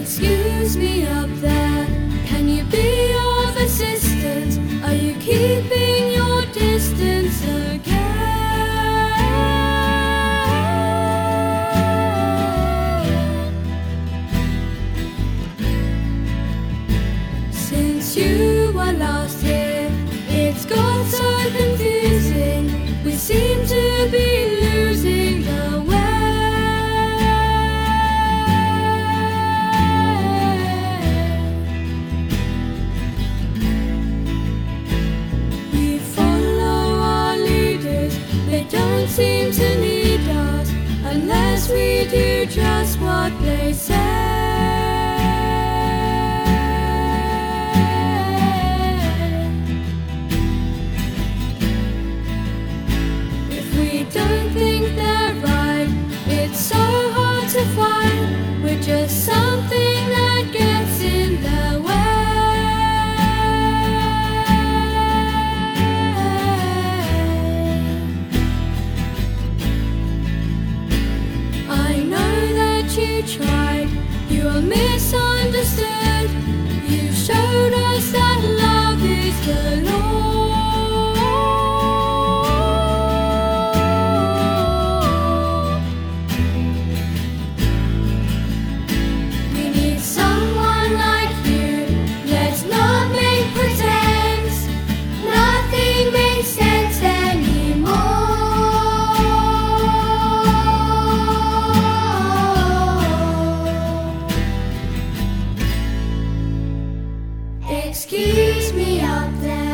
Excuse me up there, can you be of assistance? Are you keeping your distance again? Since you were last here, it's got so confusing. We seem to be losing the way. We follow our leaders, they don't seem to need us unless we do just what they say. Don't think they're right, it's so hard to find. We're just something that gets in their way. I know that you tried, you were misunderstood. You showed us that love is the Lord. Excuse me up there.